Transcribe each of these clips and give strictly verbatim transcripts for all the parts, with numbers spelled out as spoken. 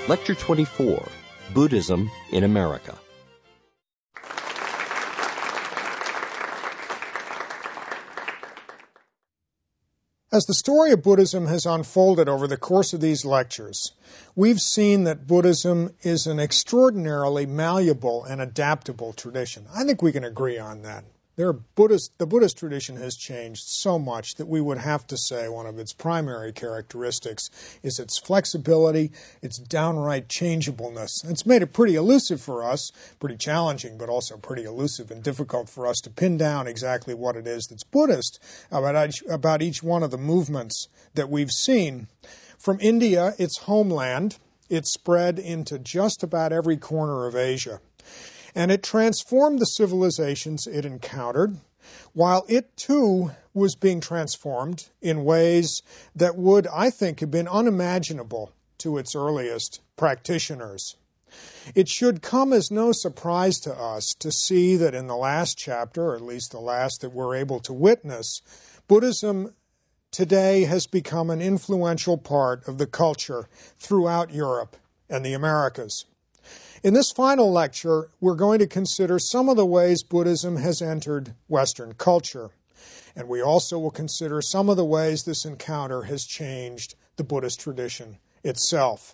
Lecture twenty-four, Buddhism in America. As the story of Buddhism has unfolded over the course of these lectures, we've seen that Buddhism is an extraordinarily malleable and adaptable tradition. I think we can agree on that. There are Buddhist, the Buddhist tradition has changed so much that we would have to say one of its primary characteristics is its flexibility, its downright changeableness. It's made it pretty elusive for us, pretty challenging, but also pretty elusive and difficult for us to pin down exactly what it is that's Buddhist about each, about each one of the movements that we've seen. From India, its homeland, it spread into just about every corner of Asia. And it transformed the civilizations it encountered, while it too was being transformed in ways that would, I think, have been unimaginable to its earliest practitioners. It should come as no surprise to us to see that in the last chapter, or at least the last that we're able to witness, Buddhism today has become an influential part of the culture throughout Europe and the Americas. In this final lecture, we're going to consider some of the ways Buddhism has entered Western culture, and we also will consider some of the ways this encounter has changed the Buddhist tradition itself.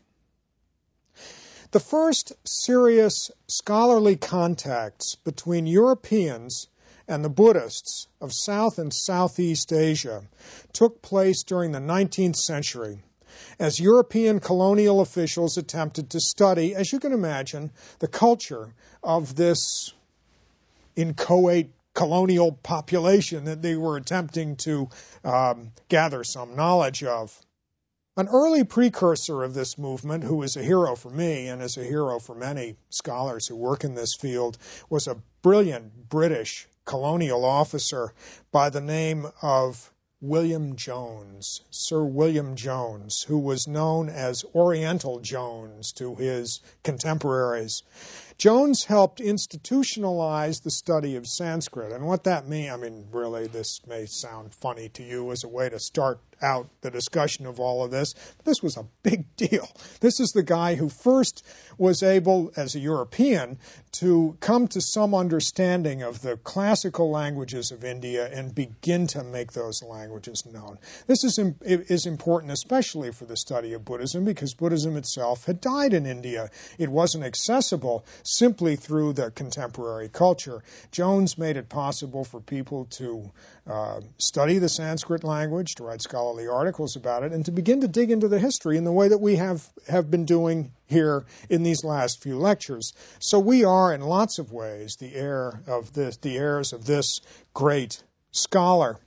The first serious scholarly contacts between Europeans and the Buddhists of South and Southeast Asia took place during the nineteenth century, as European colonial officials attempted to study, as you can imagine, the culture of this inchoate colonial population that they were attempting to um, gather some knowledge of. An early precursor of this movement, who is a hero for me and is a hero for many scholars who work in this field, was a brilliant British colonial officer by the name of William Jones, Sir William Jones, who was known as Oriental Jones to his contemporaries. Jones helped institutionalize the study of Sanskrit. And what that means, I mean, really, this may sound funny to you as a way to start out the discussion of all of this, but this was a big deal. This is the guy who first was able, as a European, to come to some understanding of the classical languages of India and begin to make those languages known. This is, is important especially for the study of Buddhism, because Buddhism itself had died in India. It wasn't accessible simply through the contemporary culture. Jones made it possible for people to uh, study the Sanskrit language, to write scholarly articles about it, and to begin to dig into the history in the way that we have, have been doing here in these last few lectures. So we are, in lots of ways, the heir of this, the heirs of this great scholar.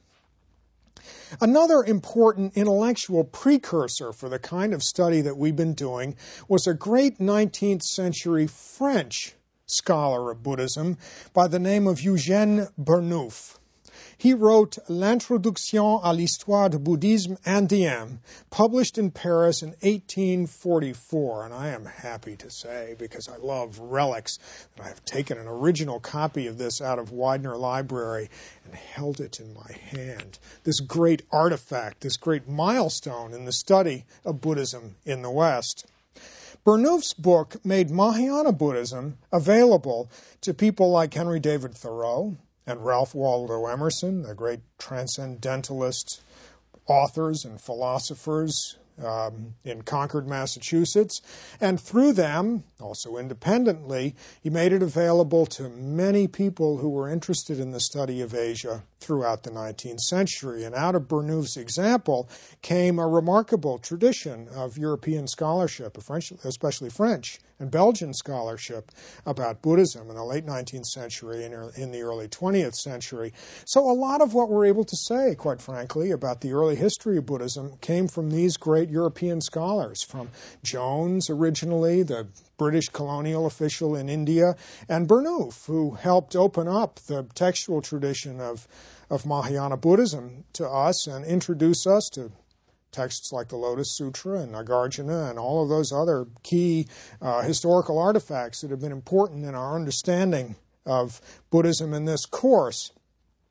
Another important intellectual precursor for the kind of study that we've been doing was a great nineteenth century French scholar of Buddhism by the name of Eugène Burnouf. He wrote L'Introduction à l'Histoire du Bouddhisme indien, published in Paris in eighteen forty-four. And I am happy to say, because I love relics, that I have taken an original copy of this out of Widener Library and held it in my hand. This great artifact, this great milestone in the study of Buddhism in the West. Burnouf's book made Mahayana Buddhism available to people like Henry David Thoreau and Ralph Waldo Emerson, the great transcendentalist authors and philosophers um, in Concord, Massachusetts. And through them, also independently, he made it available to many people who were interested in the study of Asia throughout the nineteenth century. And out of Burnouf's example came a remarkable tradition of European scholarship, especially French and Belgian scholarship about Buddhism in the late nineteenth century and in the early twentieth century. So a lot of what we're able to say, quite frankly, about the early history of Buddhism came from these great European scholars, from Jones originally, the British colonial official in India, and Burnouf, who helped open up the textual tradition of, of Mahayana Buddhism to us and introduce us to texts like the Lotus Sutra and Nagarjuna and all of those other key uh, historical artifacts that have been important in our understanding of Buddhism in this course.